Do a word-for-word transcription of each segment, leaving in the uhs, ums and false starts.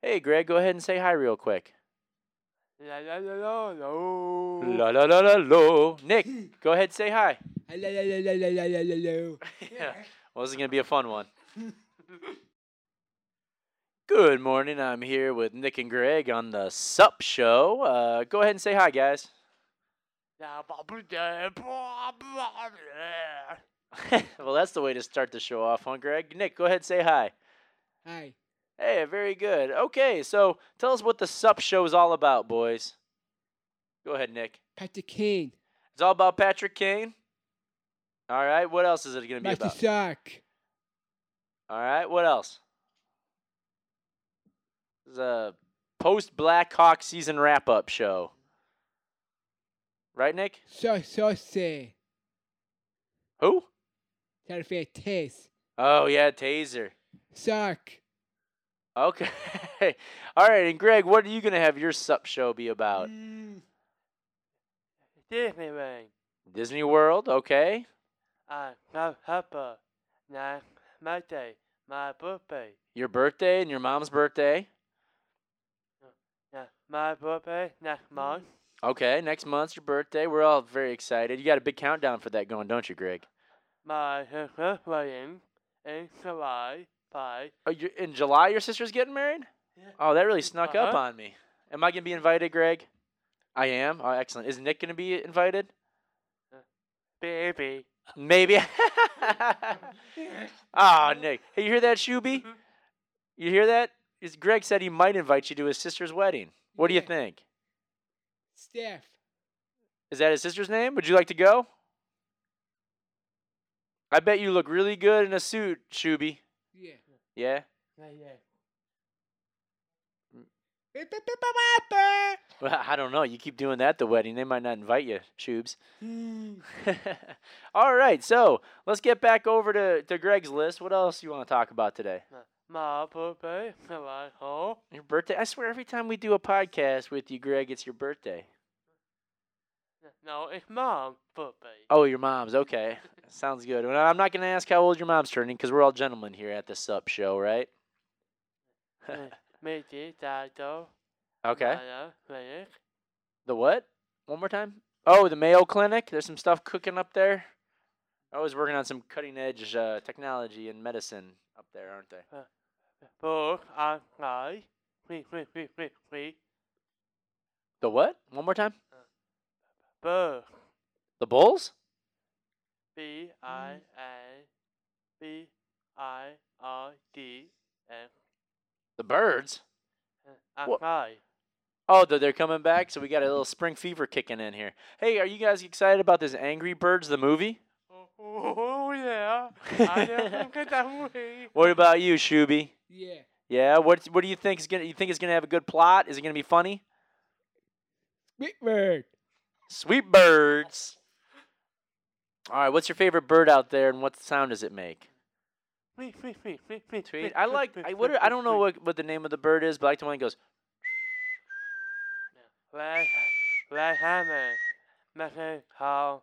Hey, Greg, go ahead and say hi real quick. La la la la la. La la la la lo. Nick, go ahead and say hi. La la la la la la la la la. Yeah. Well, this is going to be a fun one. Good morning. I'm here with Nick and Greg on the Sup Show. Uh, go ahead and say hi, guys. Well, that's the way to start the show off, huh, Greg? Nick, go ahead and say hi. Hi. Hey, very good. Okay, so tell us what the Sup Show is all about, boys. Go ahead, Nick. Patrick Kane. It's all about Patrick Kane? All right, what else is it going to be Master about? Shark. All right, what else? This is a post-Blackhawk season wrap-up show. Right, Nick? So so say. Who? Santa Fe Taste. Oh, yeah, Taser. Shark. Okay. All right, and Greg, what are you going to have your Sup Show be about? Mm. Disneyland. Disney World, okay. Uh, my papa. Nah, my day. My birthday. Your birthday and your mom's birthday. Nah, my birthday next month. Okay, next month's your birthday. We're all very excited. You got a big countdown for that going, don't you, Greg? My sister wedding in July. Bye. Oh, you're, in July your sister's getting married? Yeah. Oh, that really snuck up Uh-huh. on me. Am I going to be invited, Greg? I am? Oh, excellent. Is Nick going to be invited? Baby. Maybe. Ah, Nick. Hey, you hear that, Shuby? You hear that? Is Greg said he might invite you to his sister's wedding. What do you Yeah. think? Steph. Is that his sister's name? Would you like to go? I bet you look really good in a suit, Shuby. Yeah. Yeah? Yeah, yeah. Well, I don't know. You keep doing that at the wedding. They might not invite you, Shubes. Mm. All right, so let's get back over to, to Greg's list. What else you want to talk about today? My birthday. July. Oh. Your birthday? I swear every time we do a podcast with you, Greg, it's your birthday. No, it's mom's birthday. Oh, your mom's. Okay. Sounds good. Well, I'm not going to ask how old your mom's turning because we're all gentlemen here at the Sup Show, right? Maybe Dado. Okay. Maya, Clinic. The what? One more time? Oh, the Mayo Clinic. There's some stuff cooking up there. I was working on some cutting edge uh, technology and medicine up there, aren't they? Book on I. Wait, wait, wait, wait, wait. The what? One more time? Book. The Bulls? B I N B I R D N. The Birds? What? I. Oh, they're they're coming back, so we got a little spring fever kicking in here. Hey, are you guys excited about this Angry Birds, the movie? Oh, yeah. I don't think that movie. What about you, Shuby? Yeah. Yeah, what what do you think is gonna? You think it's gonna have a good plot? Is it gonna be funny? Big Bird. Sweet birds. All right, what's your favorite bird out there, and what sound does it make? Wait, wait, wait, wait, wait. Tweet. I like. I what? are- I don't know what, what the name of the bird is, but I like the one that goes. Let let hammer. Message how.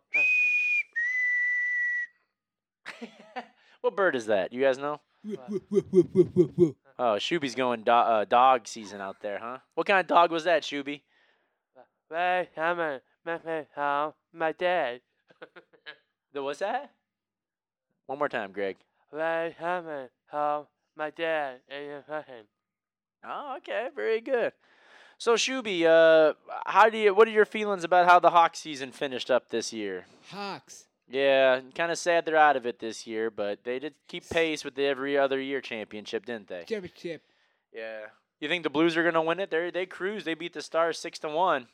What bird is that? You guys know? Woo, woo, woo, woo, woo, woo, woo. Oh, Shuby's going do- uh, dog season out there, huh? What kind of dog was that, Shuby? Let hammer. Message how my dad. The what's that? One more time, Greg. Let hammer how my dad is a Oh, okay, very good. So, Shuby, uh, how do you? What are your feelings about how the Hawk season finished up this year? Hawks. Yeah, kind of sad they're out of it this year, but they did keep pace with the every other year championship, didn't they? Championship. Yeah. You think the Blues are gonna win it? They they cruise. They beat the Stars six to one.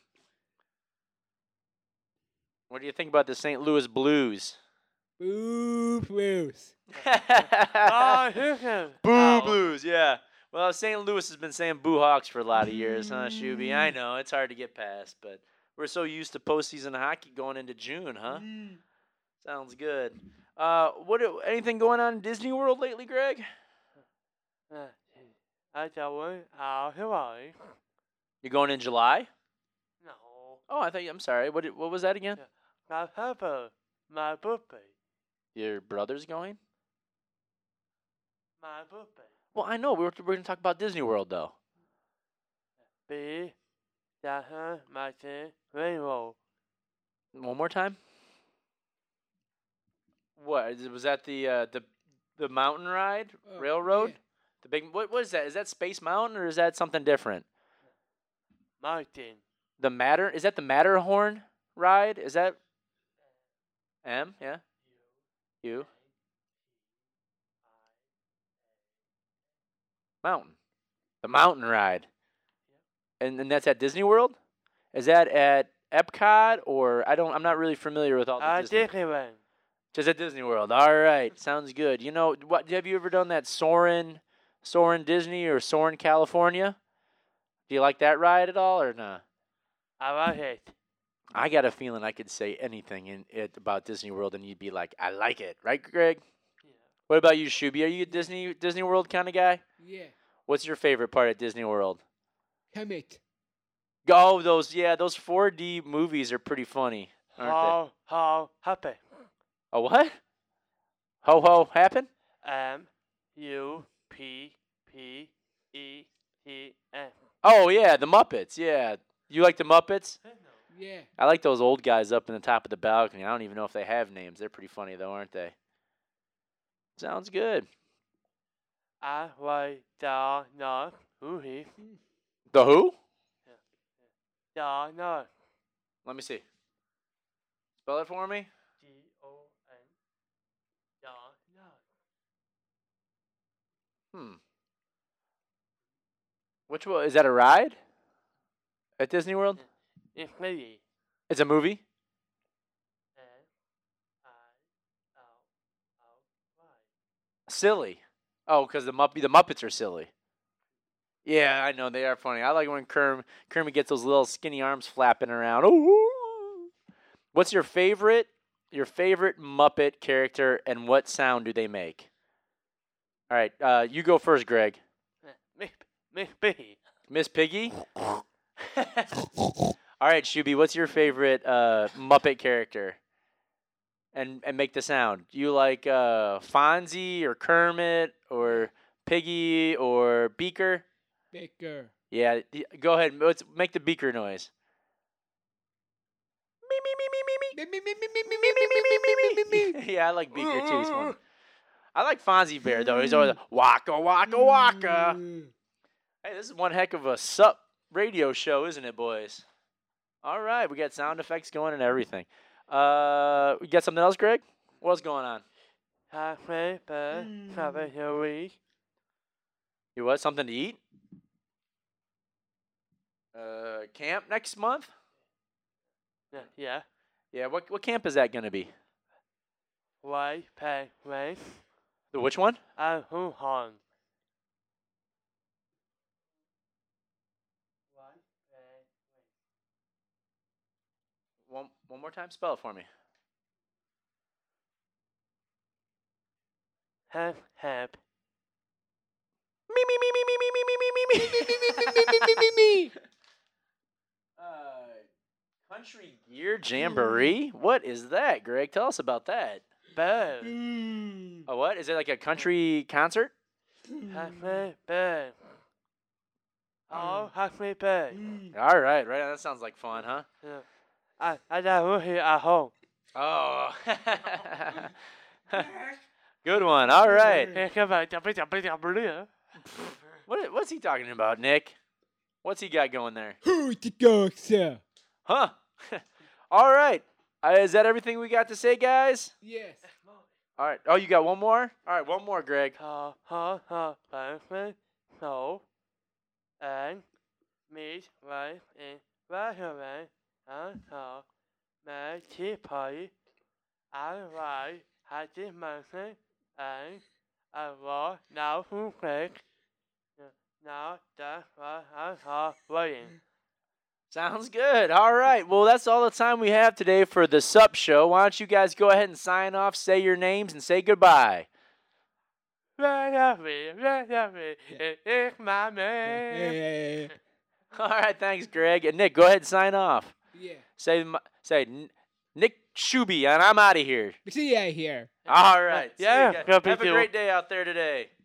What do you think about the Saint Louis Blues? Boo Blues. Oh, here's him. Boo Blues, yeah. Well, Saint Louis has been saying Boo Hawks for a lot of years, huh, Shuby? I know it's hard to get past, but we're so used to postseason hockey going into June, huh? Mm. Sounds good. Uh, what? Anything going on in Disney World lately, Greg? I don't want out Hawaii. You're going in July? No. Oh, I thought. You, I'm sorry. What? What was that again? My papa. My birthday. Your brother's going? My birthday. Well, I know. We were, we're going to talk about Disney World, though. B. Dahan Mountain Railroad. One more time. What is it- was that? The uh, the the mountain ride Oh, railroad? yeah. The big what? What is that? Is that Space Mountain or is that something different? Mountain. The Matter is that the Matterhorn ride? Is that M? Yeah. U. Mountain. The mountain ride. And and that's at Disney World? Is that at Epcot or I don't I'm not really familiar with all the Uh, Disney. Disneyland. Just at Disney World. All right. Sounds good. You know what have you ever done that Soarin' Soarin' Disney or Soarin' California? Do you like that ride at all or not? I like it. I got a feeling I could say anything in it about Disney World and you'd be like, I like it, right, Greg? Yeah. What about you, Shuby? Are you a Disney Disney World kind of guy? Yeah. What's your favorite part at Disney World? Comet. Oh, those yeah, those four D movies are pretty funny, aren't How how happy. they? A what? Ho ho happen? M U P P E T N. Oh yeah, the Muppets. Yeah, you like the Muppets? Yeah. I like those old guys up in the top of the balcony. I don't even know if they have names. They're pretty funny though, aren't they? Sounds good. I like the not movie. The who? The not. Let me see. Spell it for me. G O N. The not. Hmm. Which one is that? A ride at Disney World? It's me. It's a movie. N I L L Y. Silly. Oh, because the Mupp- the Muppets are silly. Yeah, I know they are funny. I like when Kerm Kermit gets those little skinny arms flapping around. Ooh. What's your favorite? Your favorite Muppet character, and what sound do they make? All right, uh, you go first, Greg. Me, me, me. Miss Piggy. All right, Shuby, what's your favorite uh, Muppet character? And and make the sound. You like uh, Fonzie or Kermit or Piggy or Beaker? Baker. Yeah, y- go ahead. Let's make the Beaker noise. Me me me me me Me, me, me, me, me, me, me me, me, me, me, me, me, me. Yeah, I like Beaker too. He's fun. I like Fonzie Bear though. He's always like, waka waka waka. Mm. Hey, this is one heck of a sup radio show, isn't it, boys? All right, we got sound effects going and everything. Uh, we got something else, Greg? What's going on? Happy birthday. You what? Something to eat? Uh, camp next month? Yeah, yeah. Yeah. What what camp is that gonna be? White pay race. The which one? And who hung? One one more time. Spell it for me. Have have. Me me me me me me me me me me me me me me me me. Uh, Country Gear Jamboree. What is that, Greg? Tell us about that. Bird. Mm. A what? Is it like a country concert? Happy bird. Oh, happy bird. Mm. All right, right. That sounds like fun, huh? Yeah. I I got here at home. Oh. Good one. All right. Hey, come on, jump, jump, jump, jump. What what's he talking about, Nick? What's he got going there? Who's the dog, sir? Huh? All right. Uh, is that everything we got to say, guys? Yes. All right. Oh, you got one more? All right, one more, Greg. Ha ha ha. Perfect. So, and meet right in Restaurant and how my tea party. I like Happy Mountain and I will now who click. Now that's what I have waiting. Sounds good. All right. Well, that's all the time we have today for the Sup Show. Why don't you guys go ahead and sign off, say your names, and say goodbye. Right up me, right up me, it's my man. Yeah. All right. Thanks, Greg. And Nick, go ahead and sign off. Yeah. Say m- say N- Nick Shuby, and I'm out of here. See ya here. All right. See you Yeah, guys. happy Have a to- great day out there today.